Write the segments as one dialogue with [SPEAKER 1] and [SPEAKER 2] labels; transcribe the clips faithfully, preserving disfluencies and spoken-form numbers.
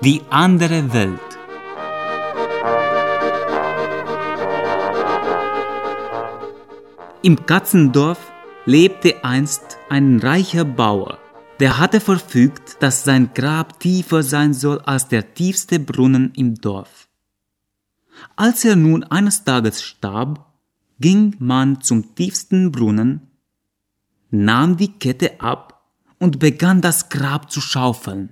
[SPEAKER 1] Die andere Welt. Im Katzendorf lebte einst ein reicher Bauer. Der hatte verfügt, dass sein Grab tiefer sein soll als der tiefste Brunnen im Dorf. Als er nun eines Tages starb, ging man zum tiefsten Brunnen, nahm die Kette ab und begann das Grab zu schaufeln.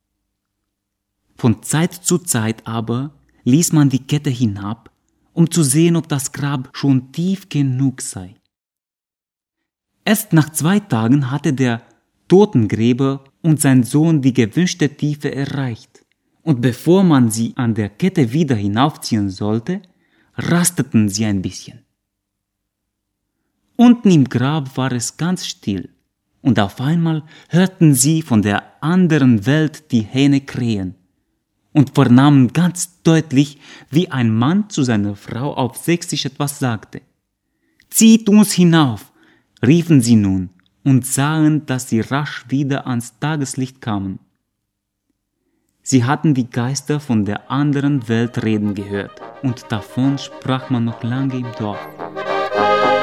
[SPEAKER 1] Von Zeit zu Zeit aber ließ man die Kette hinab, um zu sehen, ob das Grab schon tief genug sei. Erst nach zwei Tagen hatte der Totengräber und sein Sohn die gewünschte Tiefe erreicht. Und bevor man sie an der Kette wieder hinaufziehen sollte, rasteten sie ein bisschen. Unten im Grab war es ganz still, und auf einmal hörten sie von der anderen Welt die Hähne krähen und vernahmen ganz deutlich, wie ein Mann zu seiner Frau auf Sächsisch etwas sagte. »Zieht uns hinauf«, riefen sie nun und sahen, dass sie rasch wieder ans Tageslicht kamen. Sie hatten die Geister von der anderen Welt reden gehört, und davon sprach man noch lange im Dorf.